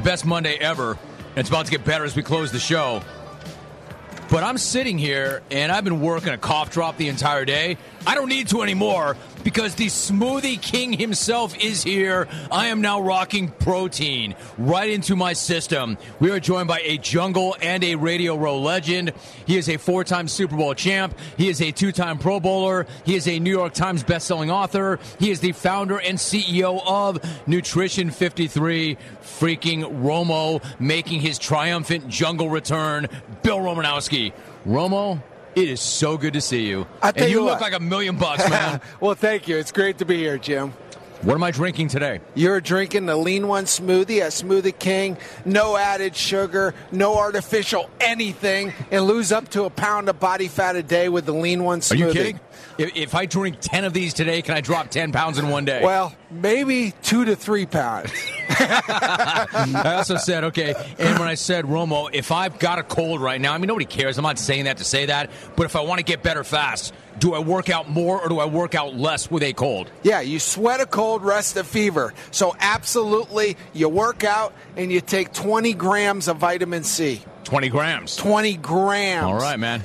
best Monday ever. And it's about to get better as we close the show. But I'm sitting here, and I've been working a cough drop the entire day. I don't need to anymore because the Smoothie King himself is here. I am now rocking protein right into my system. We are joined by a Jungle and a Radio Row legend. He is a 4-time Super Bowl champ. He is a 2-time Pro Bowler. He is a New York Times bestselling author. He is the founder and CEO of Nutrition 53. Freaking Romo making his triumphant Jungle return. Bill Romanowski. Romo, it is so good to see you. And you look like $1 million, man. Well, thank you. It's great to be here, Jim. What am I drinking today? You're drinking the Lean One smoothie at Smoothie King. No added sugar, no artificial anything, and lose up to a pound of body fat a day with the Lean One smoothie. Are you kidding? If I drink 10 of these today, can I drop 10 pounds in one day? Well, maybe 2 to 3 pounds. I also said, okay, and when I said, Romo, if I've got a cold right now, I mean, nobody cares. I'm not saying that to say that. But if I want to get better fast, do I work out more or do I work out less with a cold? Yeah, you sweat a cold, rest a fever. So absolutely, you work out and you take 20 grams of vitamin C. 20 grams? 20 grams. All right, man.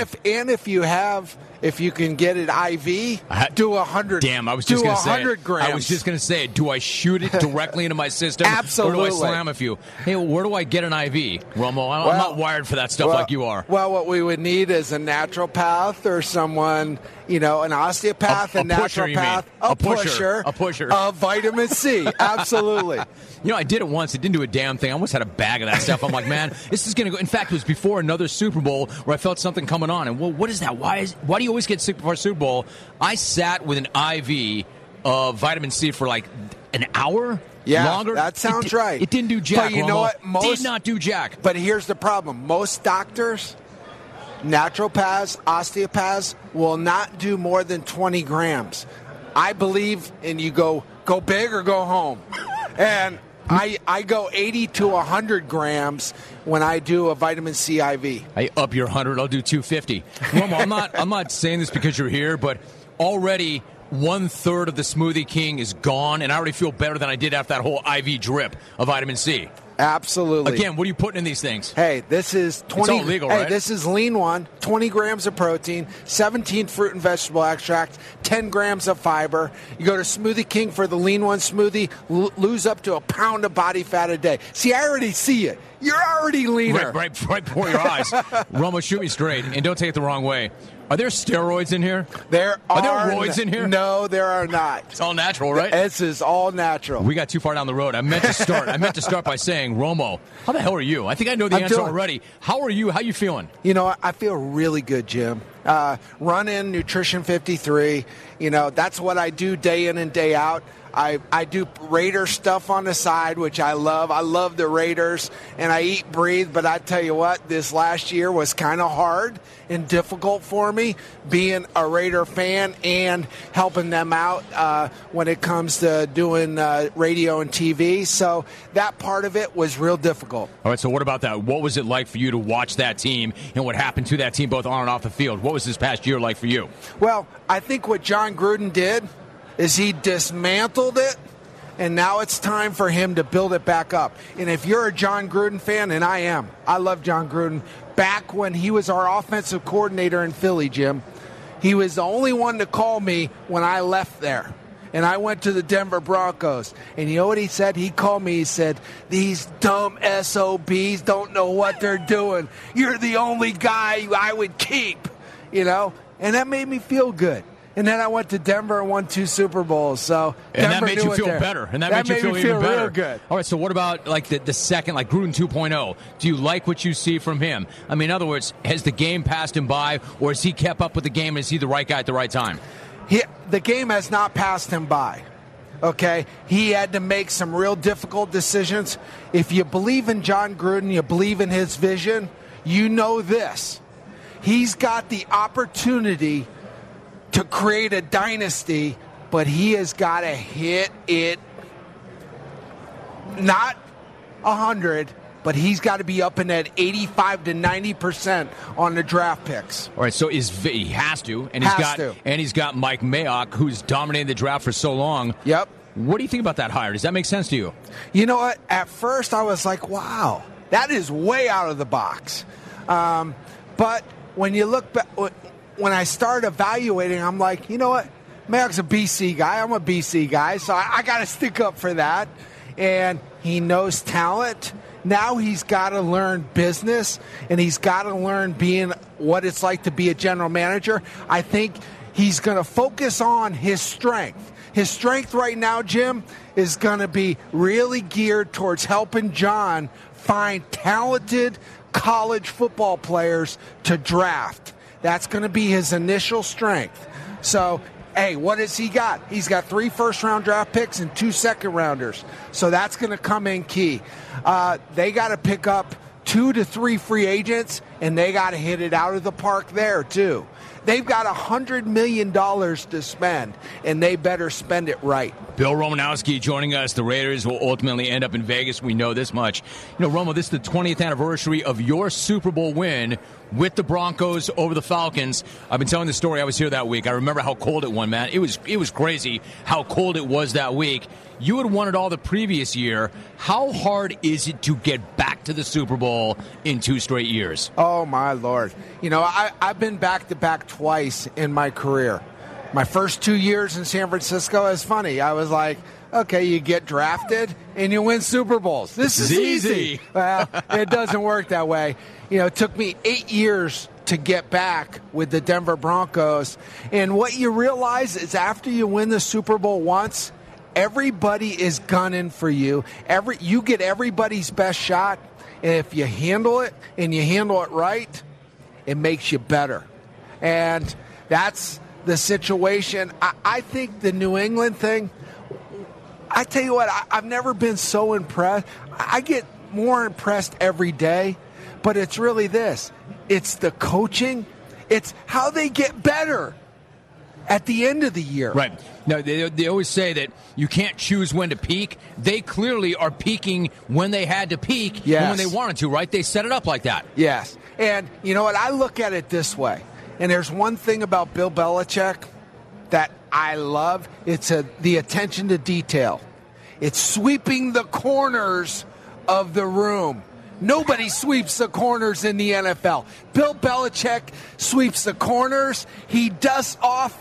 If you can get it IV, do 100. Damn, I was just going to say 100 grams. I was just going to say, do I shoot it directly into my system? Absolutely. Or do I slam a few? Hey, where do I get an IV, Romo? I'm not wired for that stuff like you are. Well, what we would need is a naturopath or someone, an osteopath, a naturopath, a pusher of vitamin C. Absolutely. I did it once. It didn't do a damn thing. I almost had a bag of that stuff. I'm like, man, this is going to go. In fact, it was before another Super Bowl where I felt something coming on. And, well, what is that? Why do you always get sick before Super Bowl? I sat with an IV of vitamin C for like an hour. Yeah, longer. That sounds right. It didn't do jack. But you know what? Did not do jack. But here's the problem. Most doctors, naturopaths, osteopaths will not do more than 20 grams. I believe in you go big or go home. And I go 80 to 100 grams when I do a vitamin C IV. I up your 100. I'll do 250. Romo, I'm not saying this because you're here, but already 1/3 of the Smoothie King is gone, and I already feel better than I did after that whole IV drip of vitamin C. Absolutely. Again, what are you putting in these things? Hey, this is 20. It's all legal, right? This is Lean One, 20 grams of protein, 17 fruit and vegetable extracts, 10 grams of fiber. You go to Smoothie King for the Lean One smoothie, lose up to a pound of body fat a day. See, I already see it. You're already leaner. Right before your eyes. Romo, shoot me straight, and don't take it the wrong way. Are there steroids in here? Are there roids in here? No, there are not. It's all natural, right? This is all natural. We got too far down the road. I meant to start by saying, Romo, how the hell are you? I think I know the answer already. How are you? How you feeling? I feel really good, Jim. Run-in Nutrition 53. That's what I do day in and day out. I do Raider stuff on the side, which I love. I love the Raiders, and I eat, breathe. But I tell you what, this last year was kind of hard and difficult for me, being a Raider fan and helping them out when it comes to doing radio and TV. So that part of it was real difficult. All right, so what about that? What was it like for you to watch that team and what happened to that team both on and off the field? What was this past year like for you? Well, I think what John Gruden did is he dismantled it, and now it's time for him to build it back up. And if you're a John Gruden fan, and I am, I love John Gruden. Back when he was our offensive coordinator in Philly, Jim, he was the only one to call me when I left there. And I went to the Denver Broncos. And you know what he said? He called me. He said, these dumb SOBs don't know what they're doing. You're the only guy I would keep, And that made me feel good. And then I went to Denver and won 2 Super Bowls. So and that made you feel better. And that made you feel even better. Real good. All right, so what about like the second, like Gruden 2.0? Do you like what you see from him? I mean, in other words, has the game passed him by, or has he kept up with the game? Is he the right guy at the right time? The game has not passed him by. Okay? He had to make some real difficult decisions. If you believe in John Gruden, you believe in his vision, you know this. He's got the opportunity to create a dynasty, but he has got to hit it, not 100, but he's got to be up in that 85 to 90% on the draft picks. All right, so he has to, and he's got Mike Mayock, who's dominated the draft for so long. Yep. What do you think about that hire? Does that make sense to you? You know what? At first, I was like, wow, that is way out of the box. But when you look back, when I started evaluating, I'm like, you know what? Mayock's a BC guy. I'm a BC guy, so I got to stick up for that. And he knows talent. Now he's got to learn business, and he's got to learn being what it's like to be a general manager. I think he's going to focus on his strength. His strength right now, Jim, is going to be really geared towards helping John find talented college football players to draft. That's going to be his initial strength. So, hey, what has he got? He's got 3 first-round draft picks and 2 second-rounders. So that's going to come in key. They got to pick up 2 to 3 free agents, and they got to hit it out of the park there, too. They've got $100 million to spend, and they better spend it right. Bill Romanowski joining us. The Raiders will ultimately end up in Vegas. We know this much. You know, Romo, this is the 20th anniversary of your Super Bowl win with the Broncos over the Falcons. I've been telling the story. I was here that week. I remember how cold it was, man. It was crazy how cold it was that week. You had won it all the previous year. How hard is it to get back to the Super Bowl in 2 straight years? Oh, my Lord. You know, I've been back-to-back twice in my career. My first 2 years in San Francisco is funny. I was like, okay, you get drafted and you win Super Bowls. This is easy. Well, it doesn't work that way. You know, it took me 8 years to get back with the Denver Broncos. And what you realize is after you win the Super Bowl once, everybody is gunning for you. You get everybody's best shot. And if you handle it and you handle it right, it makes you better. And that's the situation. I think the New England thing, I tell you what, I've never been so impressed. I get more impressed every day, but it's really this. It's the coaching. It's how they get better at the end of the year. Right. No, they always say that you can't choose when to peak. They clearly are peaking when they had to peak and when they wanted to, right? They set it up like that. Yes. And you know what? I look at it this way. And there's one thing about Bill Belichick that I love. It's the attention to detail. It's sweeping the corners of the room. Nobody sweeps the corners in the NFL. Bill Belichick sweeps the corners. He dusts off,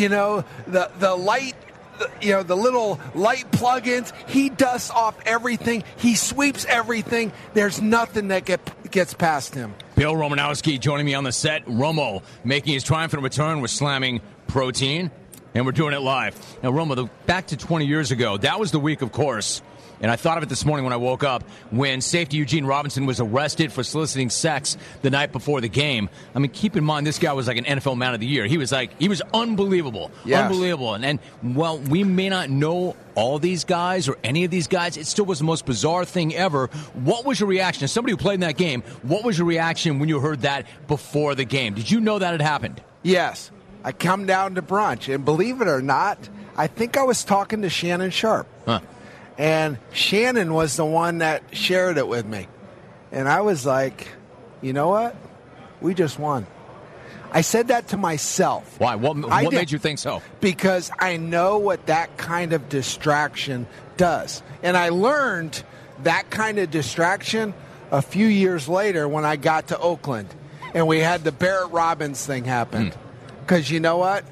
the light, the little light plugins. He dusts off everything. He sweeps everything. There's nothing that gets past him. Bill Romanowski joining me on the set. Romo making his triumphant return with slamming protein, and we're doing it live. Now, Romo, back to 20 years ago, that was the week, of course. And I thought of it this morning when I woke up, when safety Eugene Robinson was arrested for soliciting sex the night before the game. I mean, keep in mind, this guy was like an NFL Man of the Year. He was unbelievable. Yes. Unbelievable. And while we may not know all these guys or any of these guys, it still was the most bizarre thing ever. What was your reaction? As somebody who played in that game, what was your reaction when you heard that before the game? Did you know that had happened? Yes. I come down to brunch, and believe it or not, I think I was talking to Shannon Sharpe. Huh. And Shannon was the one that shared it with me. And I was like, you know what? We just won. I said that to myself. Why? What made you think so? Because I know what that kind of distraction does. And I learned that kind of distraction a few years later when I got to Oakland. And we had the Barrett Robbins thing happen. Because you know what?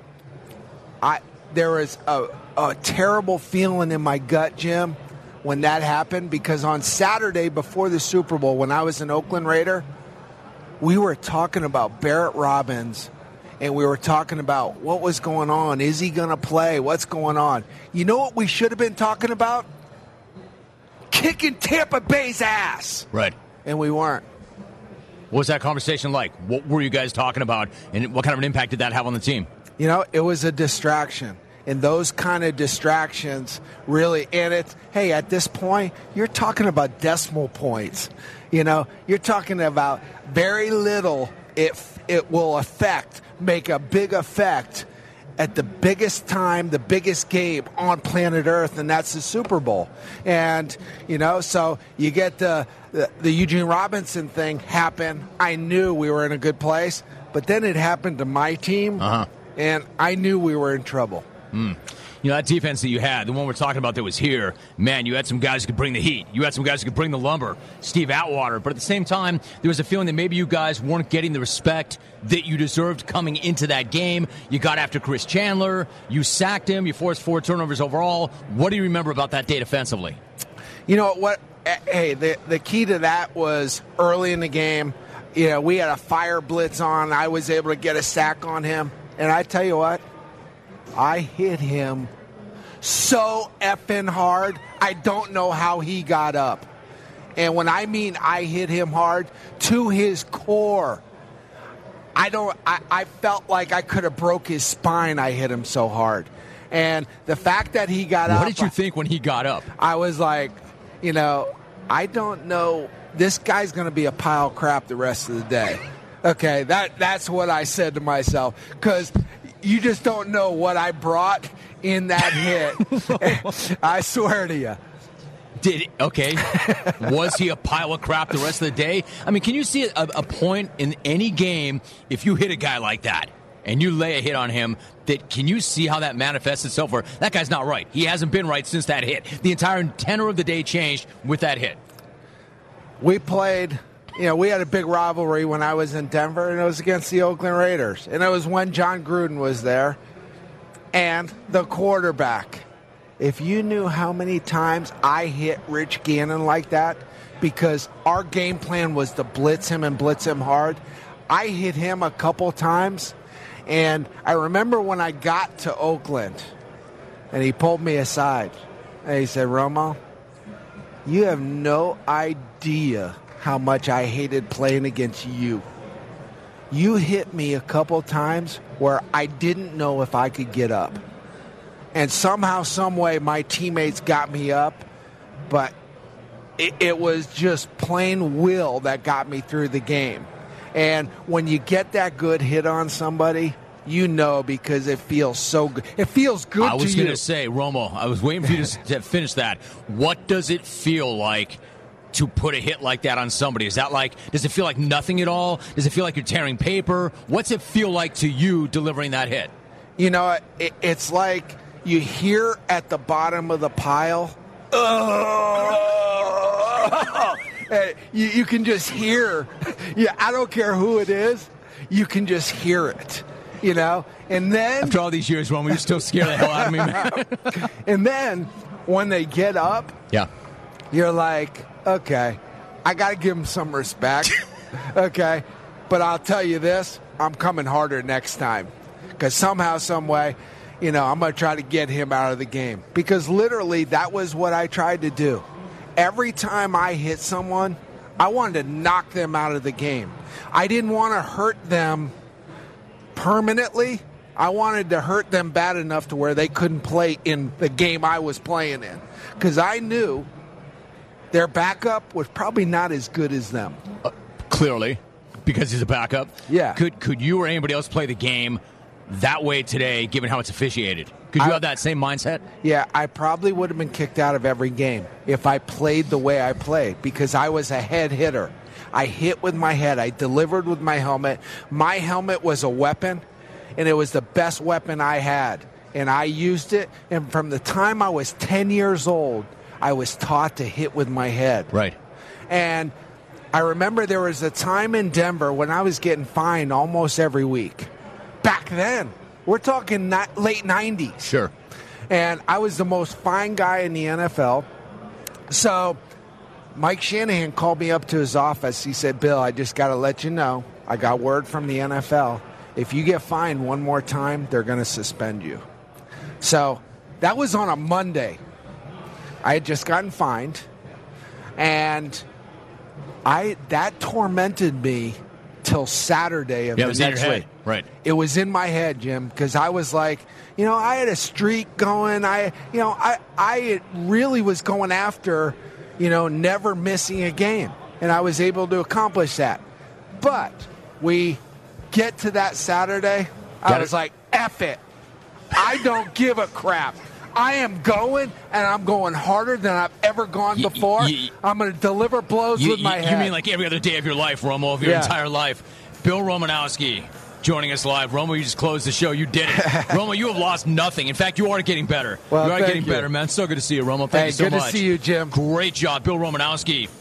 There was a terrible feeling in my gut, Jim, when that happened, because on Saturday before the Super Bowl, when I was an Oakland Raider, we were talking about Barrett Robbins, and we were talking about what was going on. Is he going to play? What's going on? You know what we should have been talking about? Kicking Tampa Bay's ass. Right. And we weren't. What was that conversation like? What were you guys talking about, and what kind of an impact did that have on the team? You know, it was a distraction. And those kind of distractions really, and it's, hey, at this point, you're talking about decimal points. You're talking about very little. It will make a big effect at the biggest time, the biggest game on planet Earth, and that's the Super Bowl. And, so you get the Eugene Robinson thing happen. I knew we were in a good place, but then it happened to my team, and I knew we were in trouble. that defense that you had, the one we're talking about that was here, man, you had some guys who could bring the heat. You had some guys who could bring the lumber, Steve Atwater. But at the same time, there was a feeling that maybe you guys weren't getting the respect that you deserved coming into that game. You got after Chris Chandler. You sacked him. You forced 4 turnovers overall. What do you remember about that day defensively? You know what? Hey, the key to that was early in the game. We had a fire blitz on. I was able to get a sack on him. And I tell you what, I hit him so effing hard, I don't know how he got up. And when I mean I hit him hard, to his core, I felt like I could have broke his spine. I hit him so hard. And the fact that he got up. What did you think when he got up? I was like, I don't know. This guy's going to be a pile of crap the rest of the day. Okay, that's what I said to myself. Because you just don't know what I brought in that hit. I swear to you. Okay. Was he a pile of crap the rest of the day? I mean, can you see a point in any game if you hit a guy like that and you lay a hit on him, can you see how that manifests itself? Or that guy's not right. He hasn't been right since that hit. The entire tenor of the day changed with that hit. We played, we had a big rivalry when I was in Denver, and it was against the Oakland Raiders. And it was when John Gruden was there and the quarterback. If you knew how many times I hit Rich Gannon like that, because our game plan was to blitz him and blitz him hard, I hit him a couple times. And I remember when I got to Oakland, and he pulled me aside, and he said, Romo, you have no idea how much I hated playing against you. You hit me a couple times where I didn't know if I could get up. And somehow, some way, my teammates got me up, but it was just plain will that got me through the game. And when you get that good hit on somebody, because it feels so good. It feels good to you. I was going to say, Romo, I was waiting for you to finish that. What does it feel like to put a hit like that on somebody? Is that does it feel like nothing at all? Does it feel like you're tearing paper? What's it feel like to you delivering that hit? It's like you hear at the bottom of the pile, you can just hear. Yeah, I don't care who it is. You can just hear it, And then after all these years, Romo, you're still scared the hell out of me, man. And then when they get up, you're like, okay, I got to give them some respect. Okay, but I'll tell you this: I'm coming harder next time, because somehow, some way, I'm going to try to get him out of the game. Because literally, that was what I tried to do. Every time I hit someone, I wanted to knock them out of the game. I didn't want to hurt them permanently. I wanted to hurt them bad enough to where they couldn't play in the game I was playing in. Because I knew their backup was probably not as good as them. Clearly, because he's a backup. Yeah. Could you or anybody else play the game that way today, given how it's officiated? Could you have that same mindset? Yeah, I probably would have been kicked out of every game if I played the way I played, because I was a head hitter. I hit with my head. I delivered with my helmet. My helmet was a weapon, and it was the best weapon I had. And I used it, and from the time I was 10 years old, I was taught to hit with my head. Right. And I remember there was a time in Denver when I was getting fined almost every week. Back then. We're talking late 90s. Sure. And I was the most fined guy in the NFL. So Mike Shanahan called me up to his office. He said, Bill, I just got to let you know, I got word from the NFL. If you get fined one more time, they're going to suspend you. So that was on a Monday. I had just gotten fined. And that tormented me till Saturday of the next week. Right. It was in my head, Jim, because I was like, I had a streak going. I really was going after, never missing a game, and I was able to accomplish that. But we get to that Saturday, I was like, F it. I don't give a crap. I am going, and I'm going harder than I've ever gone before. I'm going to deliver blows with my head. You mean like every other day of your life, Romo, of your entire life. Bill Romanowski, joining us live. Romo, you just closed the show. You did it. Romo, you have lost nothing. In fact, you are getting better. Well, you are getting better, man. So good to see you, Romo. Thank you so much. Good to see you, Jim. Great job. Bill Romanowski